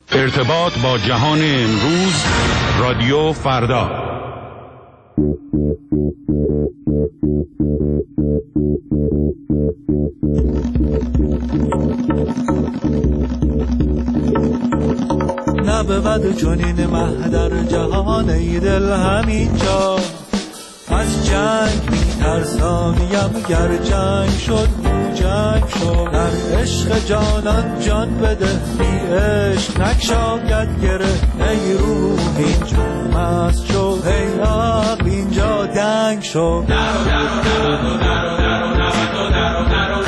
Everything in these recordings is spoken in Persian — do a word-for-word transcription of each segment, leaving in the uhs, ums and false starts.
ارتباط با جهان امروز، رادیو فردا. نبود جنین مهدر جهان ای دل همینجا، از جنگ میترسانیم گر جنگ شد جنگ شد. در عشق جانان جان بده، بی عشق نکشاید گره. ای روح اینجا مست شد، ای عقل اینجا دنگ شد. درو درو درو درو درو درو درو درو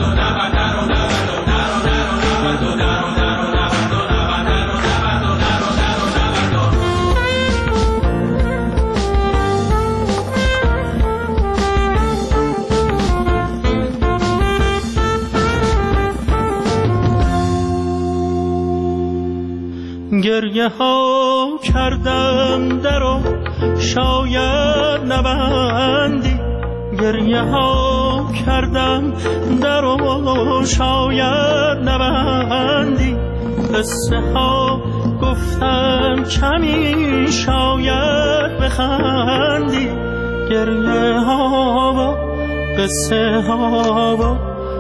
گریه ها کردم درو شاید نبندی، گریه ها کردم درو شاید نبندی. قصه ها گفتم کمی شاید بخندی، گریه ها و قصه ها و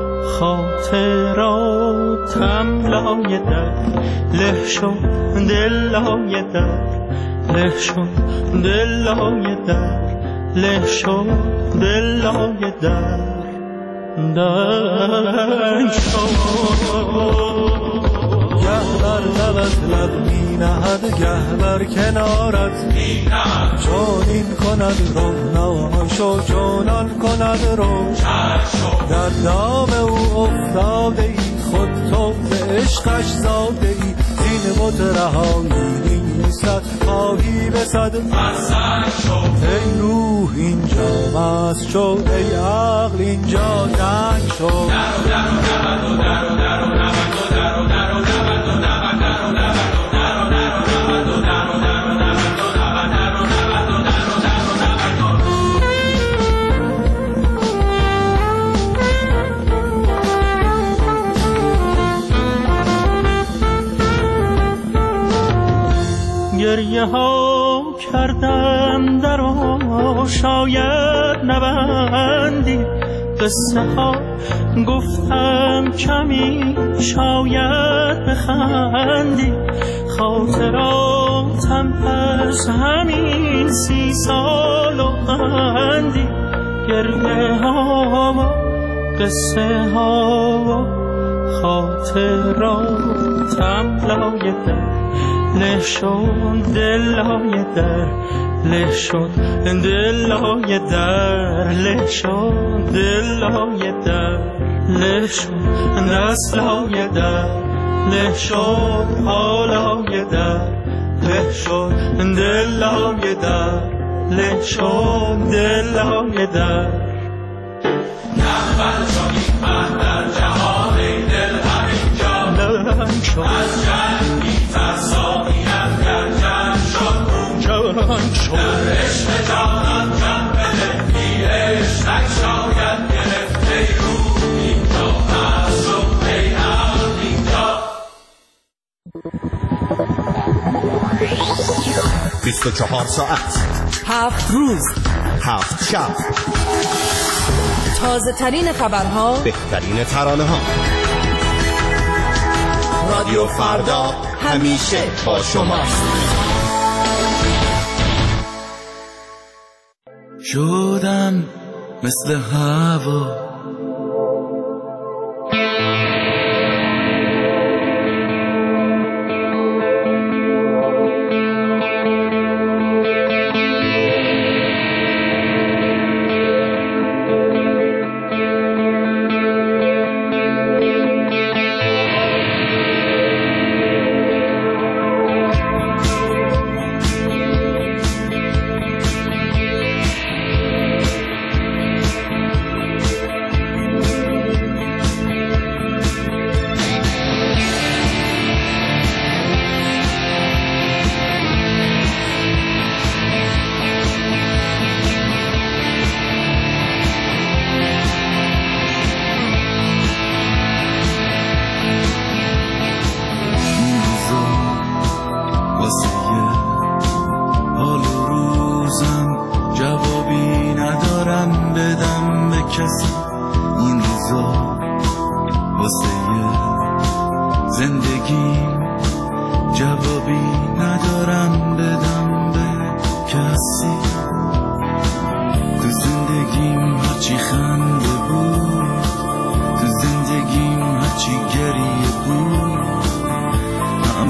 خاطراتم لای در له شد، دل لای در له شد، دل لای در له شد، دل لای در در شد. گه بر لبت لب می نهد، گه بر کنارت می نهد. چون این کند روناشو، چونان کند رو. در دام او افتاده ای، خود تو به عشقش زاده ای. زین بت رهایی نیست، خواهی به صد مسند شد. ای روح اینجا مست شد، ای عقل اینجا دنگ شد. درو درو درو درو درو درو درو درو گریه ها کردم درو شاید نبندی، قصه ها گفتم کمی شاید بخندی. خاطراتم پس همین سی سال و اندی، گریه ها و قصه ها و خاطراتم لای در له شد، دل لای در له شد، دل لای در له شد، دل لای در له شد. دست لای در له شد، پا لای در له شد، دل لای در له شد، دل لای در. نبود جنین مهدر جهان ای دل همینجا، دنگ شد. از جنگ میترسانیم گر جنگ شد جنگ شد. در عشق جانان جان بده، بی عشق نکشاید گرفت. ای روح اینجا مست شد، ای عقل اینجا. بیست و چهار ساعت، هفت روز، هفت شب، تازه ترین خبرها، بهترین ترانه ها. رادیو فردا همیشه با شماست. شدم مثل هوا،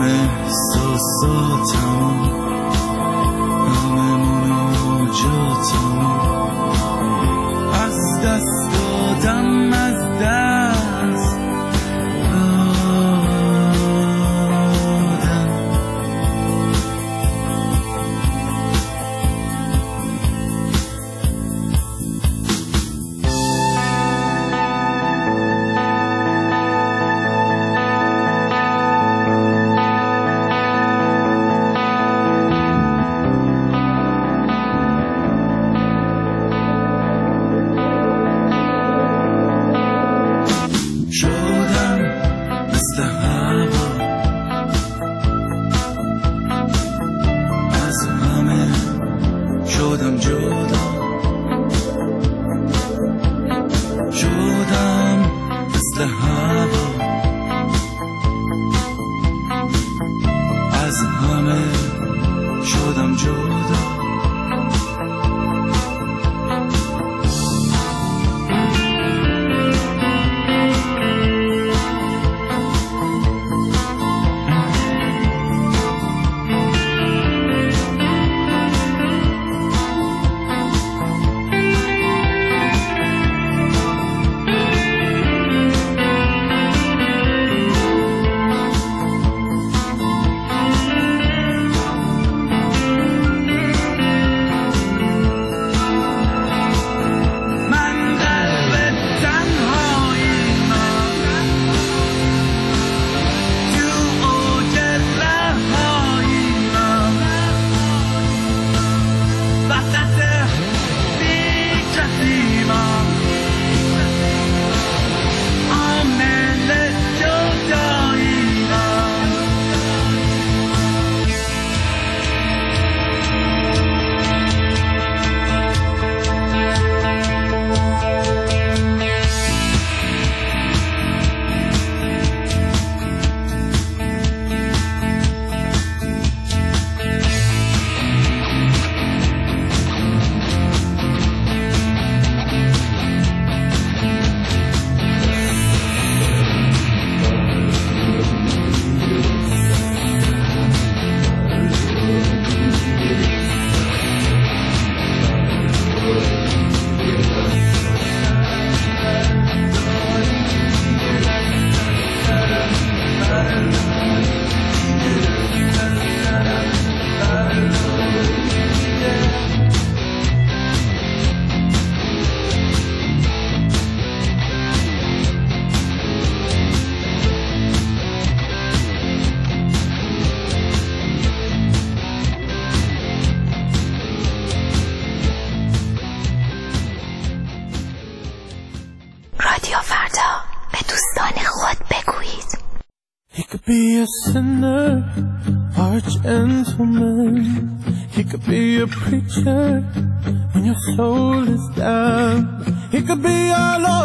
همه احساساتم، همه مناجاتم از دست دادم، از دست be a sinner or a gentleman. He could be a preacher when your soul is down. He could be a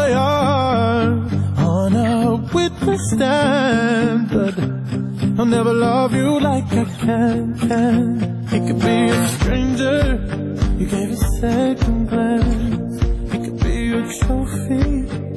lawyer on a witness stand, but I'll never love you like I can, can. He could be a stranger you gave a second glance. He could be a trophy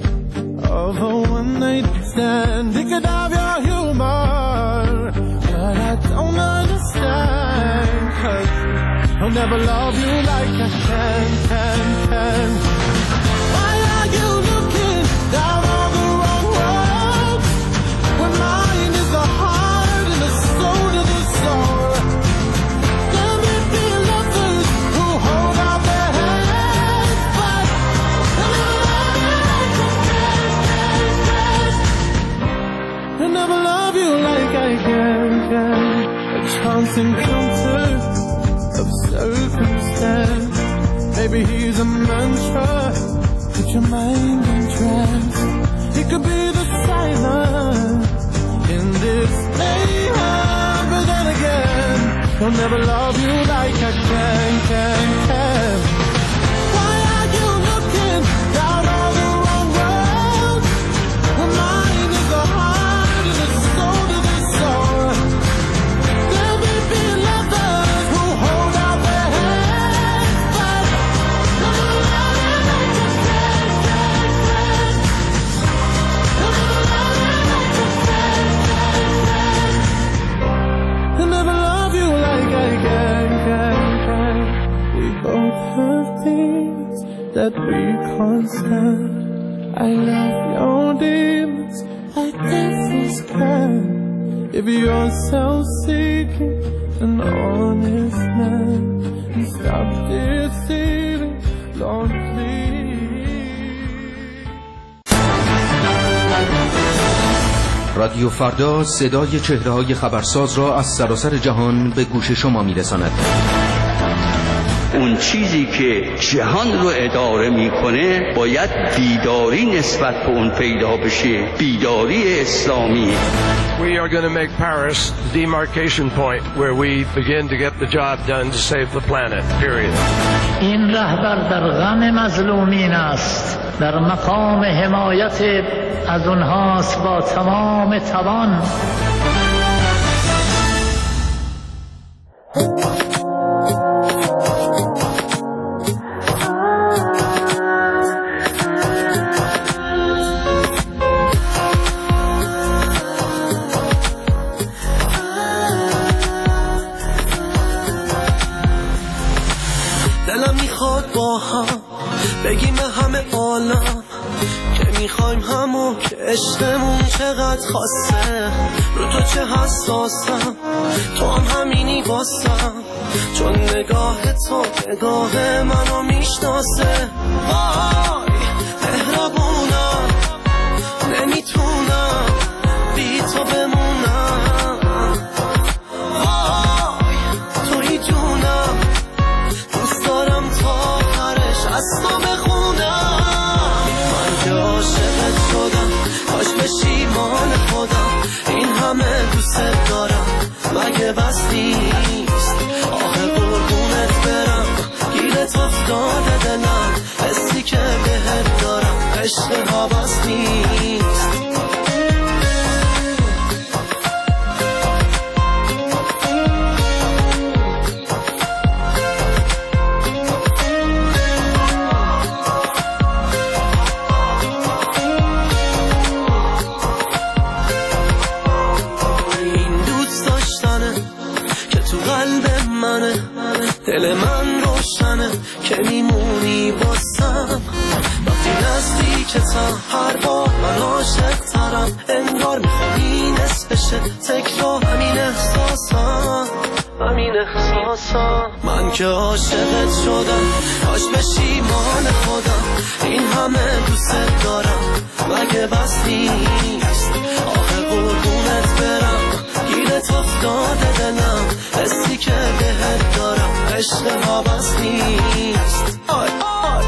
of a one-night stand. He could have your humor, but I don't understand, 'cause I'll never love you like I can, can, can. Why are you looking down on the wrong road when mine is the heart and the soul to the soul? There may be lovers who hold out their hands, but I'll never love you like I can, can, can. I'll never love you like I can, can. A chance encounter of circumstance. Maybe he's a mantra, put your mind in trance. He could be the silence in this mayhem, but then again, he'll never love you like I can, can, can. Why are you looking down on the wrong road when mine is the heart and the soul to the soul? There may be lovers who hold out their hands, but I'll never love you like I can, can, can. I'll never love you like I can, can, can. that we can't stand. I love your demons like devil's can. If you're self-seeking, an honest man, and stop deceiving, Lord, رادیو فردا صدای چهره‌های خبرساز را از سراسر جهان به گوش شما می‌رساند. اون چیزی که جهان رو اداره میکنه باید بیداری نسبت به اون پیدا بشه، بیداری اسلامی. We are going to make Paris the demarcation point where we begin to get the job done to save the planet. Period. این رهبر در غم مظلومین است، در مقام حمایت از اونهاست با تمام توان. دلم میخواد با هم بگیم به همه عالم که میخوایم همون که عشقمون چقدر خاصه. رو تو چه حساسم، تو هم همینی واسم، چون نگاه تو نگاه منو میشناسه. وای مهربونم، نمیتونم بی تو بمونم. وای توی جونم، دوست دارم تا آخرش از تو بخونم. من که عاشقت شدم، کاش پشیمان خودم. این همه دوست دارم مگه بس نیست؟ آخه قربونت برم، گیرت افتاده دلم، حسی که بهت دارم عشق ها بس نیست. دل من روشنه که میمونی بازم، وقتی نزدیکتم هر بار من عاشق ترم. انگار میخوایی نصفشه تکرار همین احساسم، همین احساسم. من که عاشقت شدم، کاش پشیمان خودم. این همه دوست دارم مگه بس نیست؟ آخه قربونت برم، گیرت افتاده دلم، حسی که بهت دارم عشق ها بس نیست. آی آی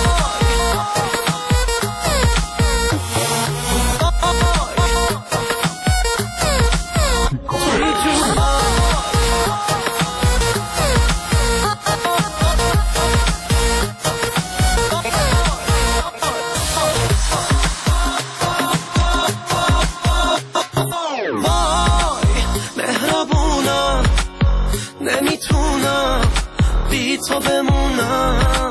نمیتونم بی تو بمونم.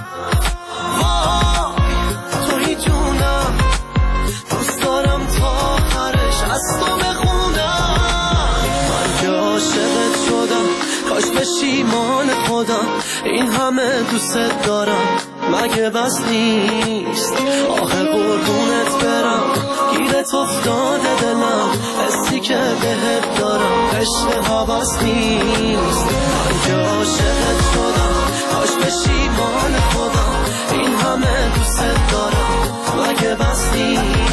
وای توی جونم، دوست دارم تا آخرش از تو بخونم. من که عاشقت شدم، کاش پشیمان خودم. این همه دوست دارم مگه بس نیست؟ آخه قربونت برم، گیرت افتاده دلم، حسی که بهت دارم عشق ها بس نیست. من که عاشقت شدم، کاش پشیمان خودم. این همه دوست دارم مگه بس نیست؟